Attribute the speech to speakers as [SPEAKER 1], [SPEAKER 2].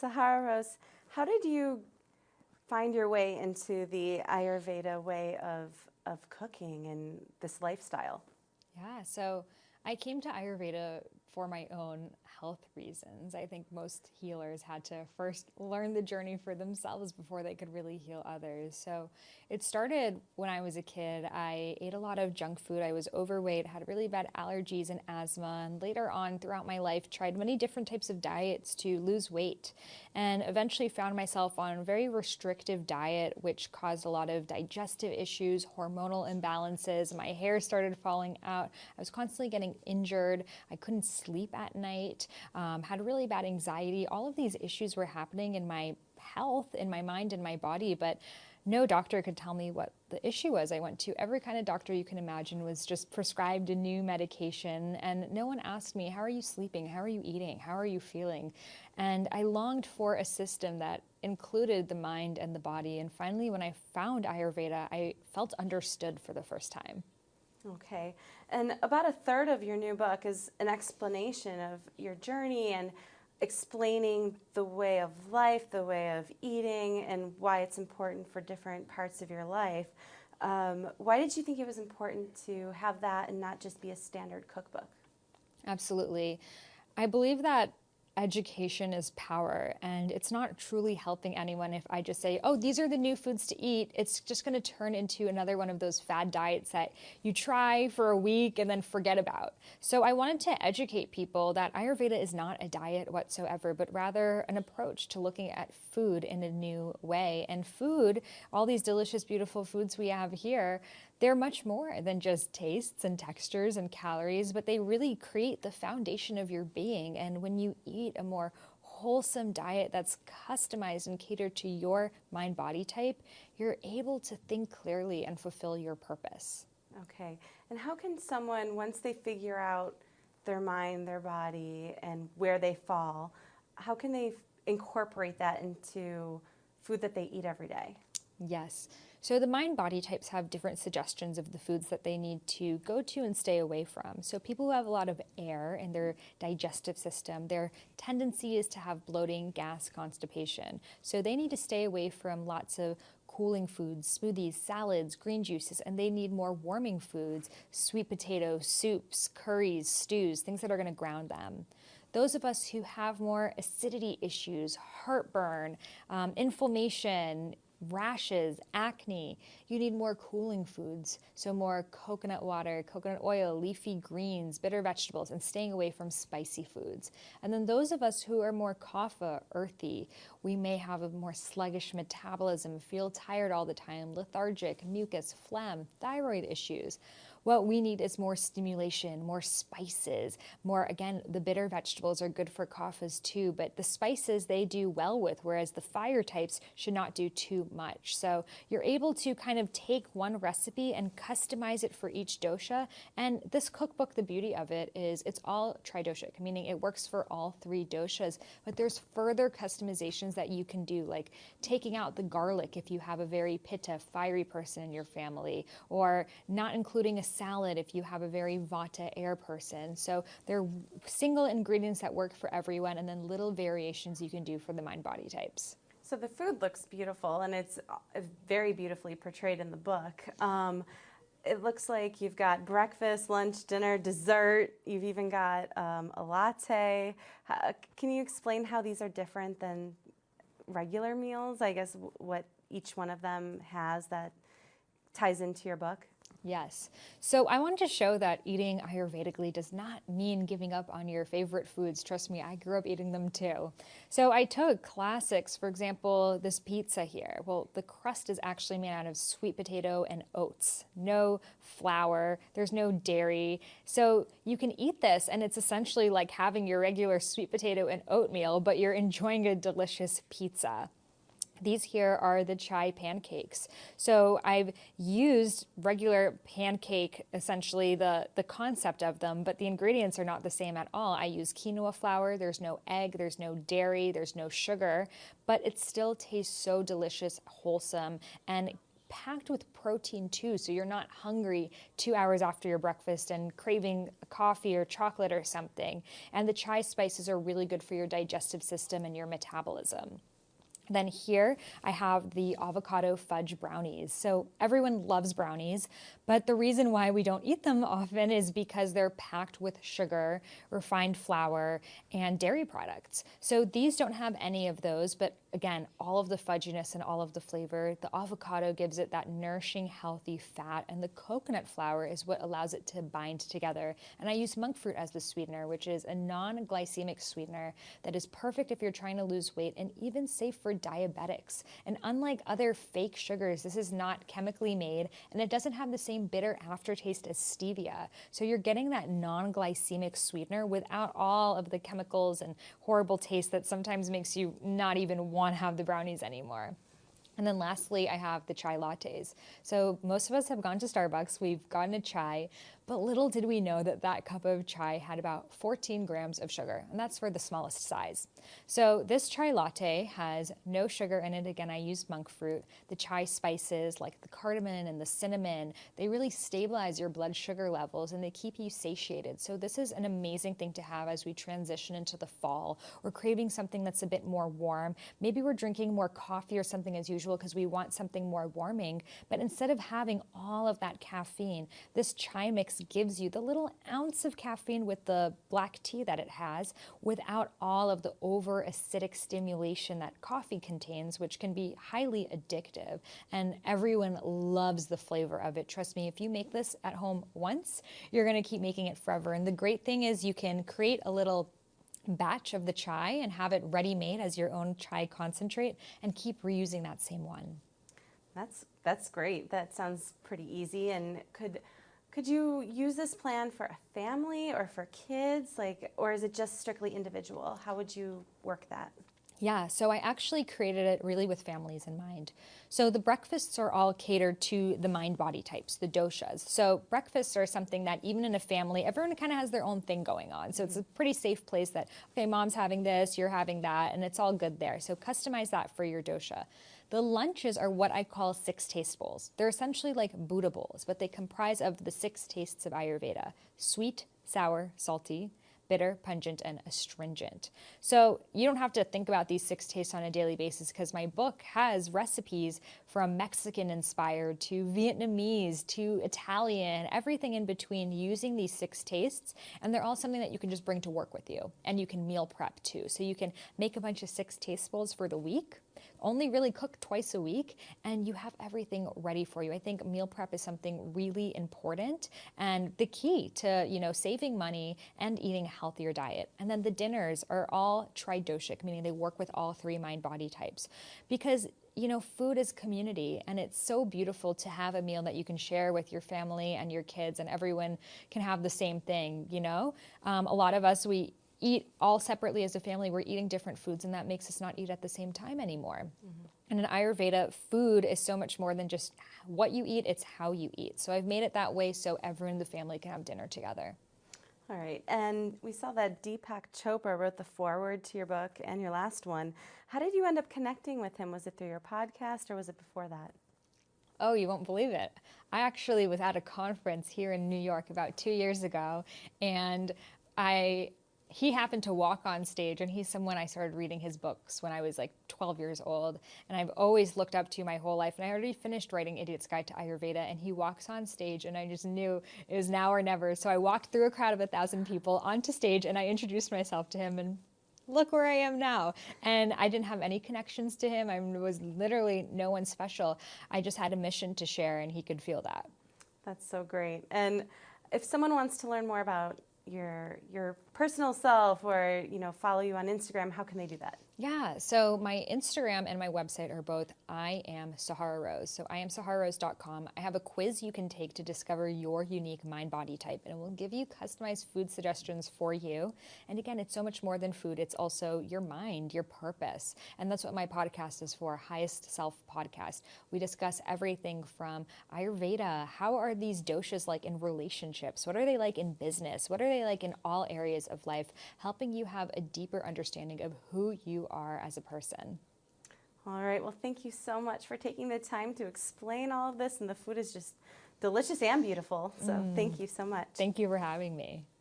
[SPEAKER 1] Sahara Rose, how did you find your way into the Ayurveda way of cooking and this lifestyle?
[SPEAKER 2] Yeah, so I came to Ayurveda for my own health reasons. I think most healers had to first learn the journey for themselves before they could really heal others. So it started when I was a kid. I ate a lot of junk food. I was overweight, had really bad allergies and asthma, and later on throughout my life tried many different types of diets to lose weight and eventually found myself on a very restrictive diet, which caused a lot of digestive issues, hormonal imbalances. My hair started falling out. I was constantly getting injured. I couldn't sleep at night, had really bad anxiety. All of these issues were happening in my health, in my mind, and my body, but no doctor could tell me what the issue was. I went to every kind of doctor you can imagine, was just prescribed a new medication, and no one asked me, how are you sleeping? How are you eating? How are you feeling? And I longed for a system that included the mind and the body. And finally, when I found Ayurveda, I felt understood for the first time.
[SPEAKER 1] Okay. And about a third of your new book is an explanation of your journey and explaining the way of life, the way of eating, and why it's important for different parts of your life. Why did you think it was important to have that and not just be a standard cookbook?
[SPEAKER 2] Absolutely. I believe that education is power, and it's not truly helping anyone if I just say, oh, these are the new foods to eat. It's just going to turn into another one of those fad diets that you try for a week and then forget about. So I wanted to educate people that Ayurveda is not a diet whatsoever, but rather an approach to looking at food in a new way. And food, all these delicious, beautiful foods we have here, they're much more than just tastes and textures and calories, but they really create the foundation of your being. And when you eat a more wholesome diet that's customized and catered to your mind body type, you're able to think clearly and fulfill your purpose.
[SPEAKER 1] Okay. And how can someone, once they figure out their mind, their body, and where they fall, how can they incorporate that into food that they eat every day?
[SPEAKER 2] Yes. So the mind body types have different suggestions of the foods that they need to go to and stay away from. So people who have a lot of air in their digestive system, their tendency is to have bloating, gas, constipation. So they need to stay away from lots of cooling foods, smoothies, salads, green juices, and they need more warming foods, sweet potato, soups, curries, stews, things that are going to ground them. Those of us who have more acidity issues, heartburn, inflammation, rashes, acne, you need more cooling foods. So more coconut water, coconut oil, leafy greens, bitter vegetables, and staying away from spicy foods. And then those of us who are more kapha, earthy, we may have a more sluggish metabolism, feel tired all the time, lethargic, mucus, phlegm, thyroid issues. What we need is more stimulation, more spices, more, again, the bitter vegetables are good for kaphas too, but the spices they do well with, whereas the fire types should not do too much. So you're able to kind of take one recipe and customize it for each dosha. And this cookbook, the beauty of it is it's all tridoshic, meaning it works for all three doshas, but there's further customizations that you can do, like taking out the garlic if you have a very pitta, fiery person in your family, or not including a salad if you have a very vata air person. So they're single ingredients that work for everyone, and then little variations you can do for the mind body types.
[SPEAKER 1] So the food looks beautiful, and it's very beautifully portrayed in the book. It looks like you've got breakfast, lunch, dinner, dessert. You've even got a latte. Can you explain how these are different than regular meals? I guess what each one of them has that ties into your book.
[SPEAKER 2] Yes. So I wanted to show that eating Ayurvedically does not mean giving up on your favorite foods. Trust me, I grew up eating them too. So I took classics, for example, this pizza here. Well, the crust is actually made out of sweet potato and oats. No flour, there's no dairy. So you can eat this and it's essentially like having your regular sweet potato and oatmeal, but you're enjoying a delicious pizza. These here are the chai pancakes. So I've used regular pancake, essentially the concept of them, but the ingredients are not the same at all. I use quinoa flour, there's no egg, there's no dairy, there's no sugar, but it still tastes so delicious, wholesome, and packed with protein too, so you're not hungry 2 hours after your breakfast and craving a coffee or chocolate or something. And the chai spices are really good for your digestive system and your metabolism. Then here I have the avocado fudge brownies. So everyone loves brownies, but the reason why we don't eat them often is because they're packed with sugar, refined flour, and dairy products. So these don't have any of those, but again, all of the fudginess and all of the flavor. The avocado gives it that nourishing, healthy fat, and the coconut flour is what allows it to bind together. And I use monk fruit as the sweetener, which is a non-glycemic sweetener that is perfect if you're trying to lose weight and even safe for diabetics. And unlike other fake sugars, this is not chemically made and it doesn't have the same bitter aftertaste as stevia. So you're getting that non-glycemic sweetener without all of the chemicals and horrible taste that sometimes makes you not even want to have the brownies anymore. And then lastly, I have the chai lattes. So most of us have gone to Starbucks, we've gotten a chai, but little did we know that that cup of chai had about 14 grams of sugar, and that's for the smallest size. So this chai latte has no sugar in it. Again, I use monk fruit. The chai spices like the cardamom and the cinnamon, they really stabilize your blood sugar levels and they keep you satiated. So this is an amazing thing to have as we transition into the fall. We're craving something that's a bit more warm. Maybe we're drinking more coffee or something as usual because we want something more warming, but instead of having all of that caffeine, this chai mix gives you the little ounce of caffeine with the black tea that it has without all of the over acidic stimulation that coffee contains, which can be highly addictive. And everyone loves the flavor of it. Trust me, if you make this at home once, you're going to keep making it forever. And the great thing is you can create a little batch of the chai and have it ready made as your own chai concentrate and keep reusing that same one.
[SPEAKER 1] That's great. That sounds pretty easy. And could you use this plan for a family or for kids, or is it just strictly individual? How would you work that?
[SPEAKER 2] Yeah, so I actually created it really with families in mind. So the breakfasts are all catered to the mind body types, the doshas. So breakfasts are something that even in a family, everyone kind of has their own thing going on. So it's a pretty safe place that, okay, mom's having this, you're having that, and it's all good there. So customize that for your dosha. The lunches are what I call 6 taste bowls. They're essentially like Buddha bowls, but they comprise of the 6 tastes of Ayurveda: sweet, sour, salty, bitter, pungent, and astringent. So you don't have to think about these 6 tastes on a daily basis because my book has recipes from Mexican inspired to Vietnamese to Italian, everything in between, using these 6 tastes. And they're all something that you can just bring to work with you. And you can meal prep too. So you can make a bunch of 6 taste bowls for the week, only really cook twice a week, and you have everything ready for you. I think meal prep is something really important and the key to, saving money and eating a healthier diet. And then the dinners are all tridoshic, meaning they work with all 3 mind body types. Because food is community, and it's so beautiful to have a meal that you can share with your family and your kids, and everyone can have the same thing. A lot of us, we eat all separately as a family. We're eating different foods, and that makes us not eat at the same time anymore. Mm-hmm. And in Ayurveda, food is so much more than just what you eat, it's how you eat. So I've made it that way so everyone in the family can have dinner together.
[SPEAKER 1] All right. And we saw that Deepak Chopra wrote the foreword to your book and your last one. How did you end up connecting with him? Was it through your podcast or was it before that?
[SPEAKER 2] Oh, you won't believe it. I actually was at a conference here in New York about 2 years ago, and he happened to walk on stage, and he's someone I started reading his books when I was like 12 years old, and I've always looked up to my whole life, and I already finished writing Idiot's Guide to Ayurveda, and he walks on stage, and I just knew it was now or never. So I walked through a crowd of 1,000 people onto stage, and I introduced myself to him, and look where I am now. And I didn't have any connections to him. I was literally no one special. I just had a mission to share, and he could feel that.
[SPEAKER 1] That's so great. And if someone wants to learn more about your personal self or follow you on Instagram, how can they do that?
[SPEAKER 2] Yeah, so my Instagram and my website are both I am Sahara Rose. So IamSaharaRose.com. I have a quiz you can take to discover your unique mind-body type, and it will give you customized food suggestions for you. And again, it's so much more than food. It's also your mind, your purpose. And that's what my podcast is for, Highest Self Podcast. We discuss everything from Ayurveda. How are these doshas like in relationships? What are they like in business? What are they like in all areas of life? Helping you have a deeper understanding of who you are as a person.
[SPEAKER 1] All right. Well, thank you so much for taking the time to explain all of this. And the food is just delicious and beautiful. So thank you so much.
[SPEAKER 2] Thank you for having me.